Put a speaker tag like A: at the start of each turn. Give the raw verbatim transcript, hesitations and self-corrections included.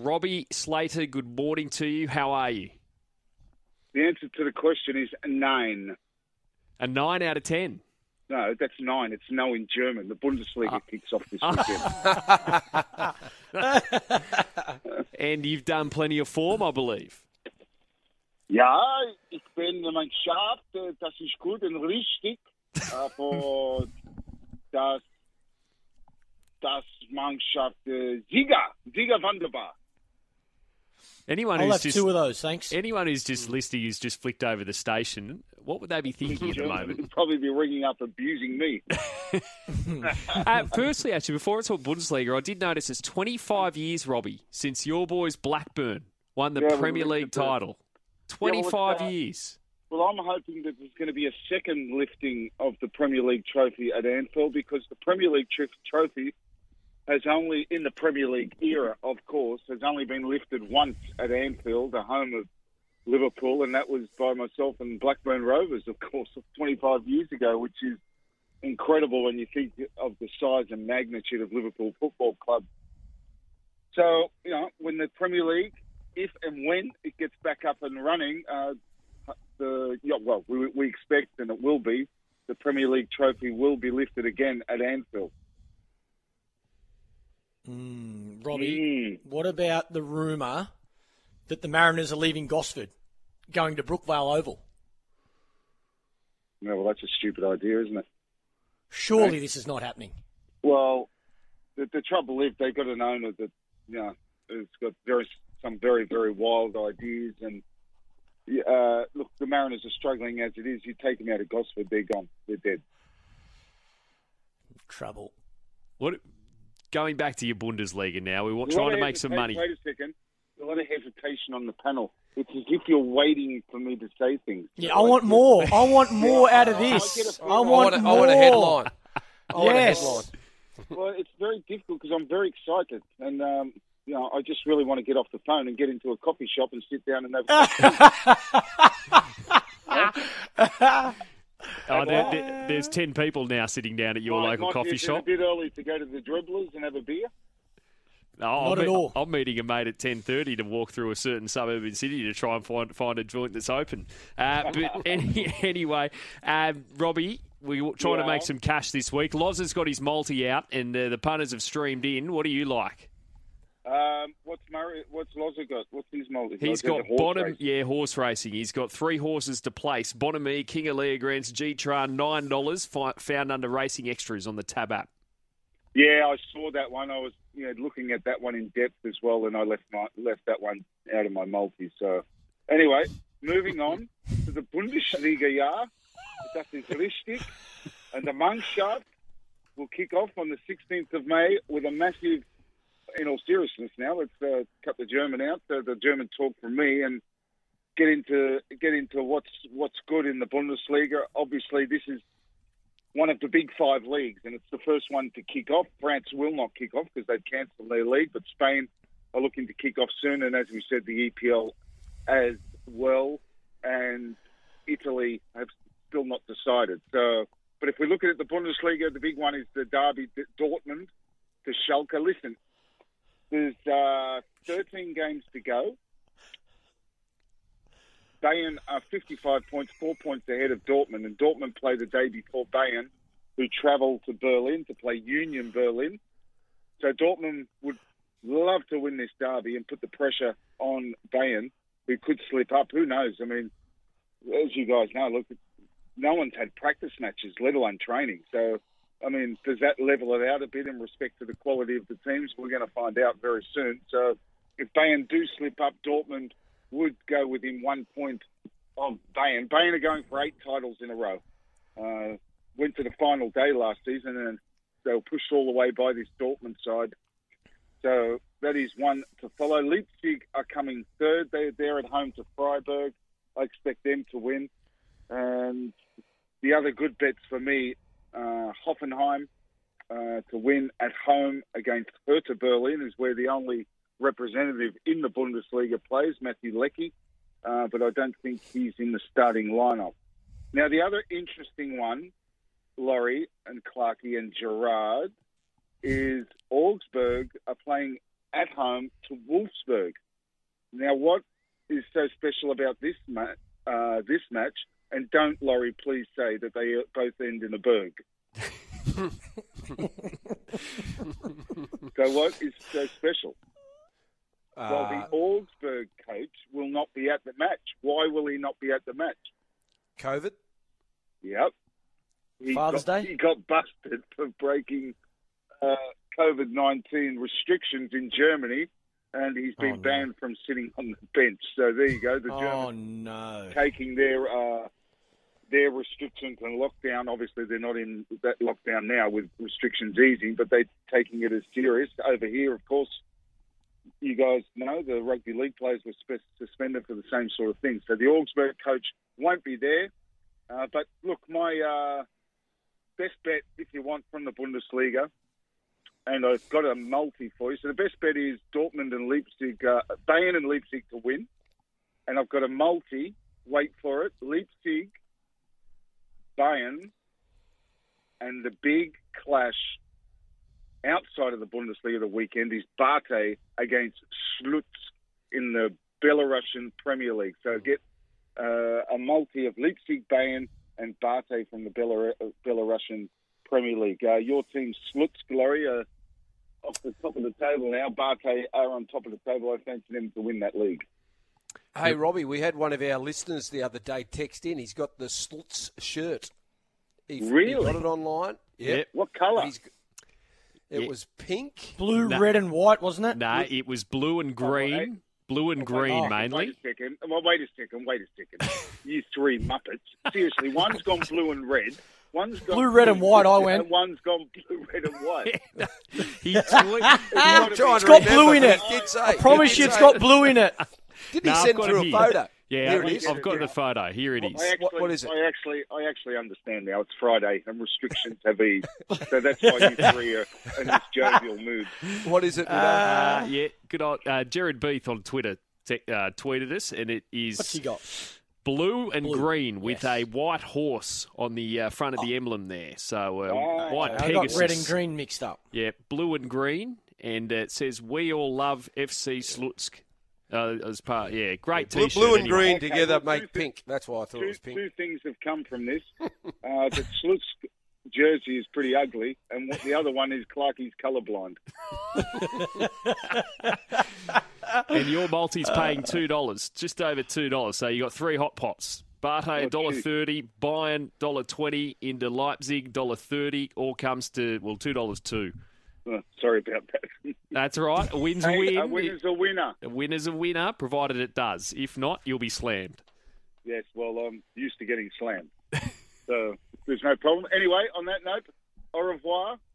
A: Robbie Slater, good morning to you. How are you?
B: The answer to the question is nine.
A: A nine out of ten.
B: No, that's nine. It's no in German. The Bundesliga uh, kicks off this
A: weekend. And you've done plenty of form, I believe.
B: Ja, ich bin Mannschaft, das ist gut und richtig. Aber das, das Mannschaft Sieger, Sieger wunderbar.
A: Anyone
C: I'll
A: who's
C: have
A: just,
C: two of those, thanks.
A: Anyone who's just listening, who's just flicked over the station, what would they be thinking at the moment?
B: They'd probably be ringing up abusing me.
A: uh, firstly, actually, before I talk Bundesliga, I did notice it's twenty-five years, Robbie, since your boys Blackburn won the
B: yeah,
A: Premier League title. twenty-five
B: yeah, well, uh,
A: years.
B: Well, I'm hoping that there's going to be a second lifting of the Premier League trophy at Anfield, because the Premier League tr- trophy has only, in the Premier League era, of course, has only been lifted once at Anfield, the home of Liverpool, and that was by myself and Blackburn Rovers, of course, twenty-five years ago, which is incredible when you think of the size and magnitude of Liverpool Football Club. So, you know, when the Premier League, if and when it gets back up and running, uh, the yeah, well, we, we expect, and it will be, the Premier League trophy will be lifted again at Anfield.
C: Mm, Robbie,
B: Mm.
C: what about the rumour that the Mariners are leaving Gosford, going to Brookvale Oval?
B: No, well, that's a stupid idea, isn't it?
C: Surely
B: Okay.
C: this is not happening.
B: Well, the, the trouble is they've got an owner that, you know, has got very some very, very wild ideas. And, uh, look, the Mariners are struggling as it is. You take them out of Gosford, they're gone. They're dead.
C: Trouble.
A: What? Going back to your Bundesliga now, we want
B: A lot
A: trying to
B: of
A: make some money.
B: hesitation- Wait a second. A lot of hesitation on the panel. It's as if you're waiting for me to say things.
C: Yeah, I want more. I want more out of this. I,
B: I
C: want
D: I want, a,
C: more.
D: I want a headline. I want
C: Yes.
D: a headline.
B: Well, it's very difficult because I'm very excited. And, um, you know, I just really want to get off the phone and get into a coffee shop and sit down and have
A: Oh, there, there, there's ten people now sitting down at your
B: Might-
A: local
B: might
A: coffee
B: be
A: shop.
B: a bit early to go to the Dribblers and have a beer.
A: No,
C: Not
A: I'm,
C: at all.
A: I'm meeting a mate at ten thirty to walk through a certain suburban city to try and find find a joint that's open. Uh, but any, anyway, um, Robbie, we were trying
B: Yeah.
A: to make some cash this week. Loz has got his multi out, and uh, the punters have streamed in. What do you like?
B: Um, what's Murray? What's Loza got? What's his multi?
A: He's
B: Oh,
A: got
B: there's a horse
A: bottom,
B: race.
A: yeah, horse racing. He's got three horses to place. Bonamie, King of Leogrance, G-Tran, nine dollars, fi- found under Racing Extras on the Tab app.
B: Yeah, I saw that one. I was, you know, looking at that one in depth as well, and I left my left that one out of my multi. So, anyway, moving on to the Bundesliga. Ja, das ist richtig, and the Mannschaft will kick off on the sixteenth of May with a massive. In all seriousness, now let's uh, cut the German out, uh, the German talk from me, and get into get into what's what's good in the Bundesliga. Obviously, this is one of the big five leagues, and it's the first one to kick off. France will not kick off because they've cancelled their league, but Spain are looking to kick off soon, and as we said, the E P L as well, and Italy have still not decided. So, but if we look at it, the Bundesliga, the big one is the derby, Dortmund to Schalke. Listen. There's uh, thirteen games to go. Bayern are fifty-five points, four points ahead of Dortmund, and Dortmund play the day before Bayern, who travel to Berlin to play Union Berlin. So Dortmund would love to win this derby and put the pressure on Bayern, who could slip up. Who knows? I mean, as you guys know, look, no one's had practice matches, let alone training. So, I mean, does that level it out a bit in respect to the quality of the teams? We're going to find out very soon. So if Bayern do slip up, Dortmund would go within one point of Bayern. Bayern are going for eight titles in a row. Uh, went to the final day last season, and they were pushed all the way by this Dortmund side. So that is one to follow. Leipzig are coming third. They're, they're at home to Freiburg. I expect them to win. And the other good bets for me, Uh, Hoffenheim uh, to win at home against Hertha Berlin is where the only representative in the Bundesliga plays, Matthew Leckie, uh, but I don't think he's in the starting lineup. Now, the other interesting one, Laurie and Clarkey and Gerard, is Augsburg are playing at home to Wolfsburg. Now, what is so special about this ma- uh, this match? And don't, Laurie, please say that they both end in a berg. So what is so special?
D: Uh,
B: Well, the Augsburg coach will not be at the match. Why will he not be at the match?
D: COVID?
B: Yep. He
C: Father's
B: got,
C: Day?
B: He got busted for breaking uh, COVID nineteen restrictions in Germany, and he's been
C: Oh, no.
B: banned from sitting on the bench. So there you go. The
C: Oh,
B: Germans
C: no.
B: taking their uh, their restrictions and lockdown. Obviously, they're not in that lockdown now with restrictions easing, but they're taking it as serious. Over here, of course, you guys know the rugby league players were spe- suspended for the same sort of thing. So the Augsburg coach won't be there. Uh, but look, my uh, best bet, if you want, from the Bundesliga, and I've got a multi for you. So the best bet is Dortmund and Leipzig, uh, Bayern and Leipzig to win. And I've got a multi, wait for it, Leipzig, Bayern, and the big clash outside of the Bundesliga the weekend is Bate against Slutsk in the Belarusian Premier League. So get uh, a multi of Leipzig, Bayern, and Bate from the Belar- Belarusian Premier League. Uh, your team, Slutsk, Laurie, are off the top of the table now. Bate are on top of the table. I fancy them to win that league.
D: Hey, Robbie, we had one of our listeners the other day text in. He's got the Slutz shirt. He,
B: Really?
D: He got it online. Yep.
A: Yep.
B: What colour?
D: He's, it
A: Yeah.
D: was pink.
C: Blue,
A: No.
C: red, and white, wasn't it?
A: No, it was blue and green.
B: eh?
A: Blue and green
C: Oh.
A: mainly.
B: Wait a second. Well, wait a second. Wait a second. You three muppets. Seriously, one's gone blue and red. One's gone
C: Blue, red, and white, I went.
B: And one's gone blue, red, and white.
A: he tweet,
D: I'm trying
C: It's
D: to
C: got
D: remember,
C: blue in
D: but
C: it.
D: He did say,
C: I promise
D: he
C: you
D: did
C: it's
D: say-
C: got blue in it.
D: Did he
A: No, I've
D: send
A: got
D: through
A: it
D: a
A: here.
D: photo?
A: Yeah,
D: Here
A: I've,
D: it is.
A: I've got the photo. Here it
B: Well,
A: is.
B: I actually,
D: What- what is it?
B: I actually, I actually understand now. It's Friday and restrictions have eased, so that's why you three are in this jovial mood.
D: What is it? we don't-
A: Uh, yeah, good old uh, Jared Beath on Twitter te- uh, tweeted us, and it is
C: What's he got?
A: blue and
C: Blue,
A: green with
C: yes.
A: a white horse on the uh, front of the emblem there. So uh,
B: Oh,
A: white
C: I
A: Pegasus.
C: got red and green mixed up.
A: Yeah, blue and green, and uh, it says "We all love F C Slutsk." Uh, as part, yeah, great
D: blue,
A: T-shirt.
D: blue and
A: anyway.
D: green
B: Okay,
D: together
B: well,
D: make
B: two
D: pink. That's why I thought it
B: Two,
D: was pink.
B: two things have come from this. Uh, the Slutsk jersey is pretty ugly, and what the other one is Clarkie's colourblind.
A: And your multi's paying two dollars, just over two dollars. So you got three hot pots. Bate a dollar thirty, Bayern dollar twenty, into Leipzig dollar thirty. All comes to well two dollars two.
B: Uh, sorry about that.
A: That's right. A win's a
B: Hey,
A: win.
B: a winner's a winner.
A: A winner's a winner, provided it does. If not, you'll be slammed.
B: Yes, well, I'm used to getting slammed, so there's no problem. Anyway, on that note, au revoir.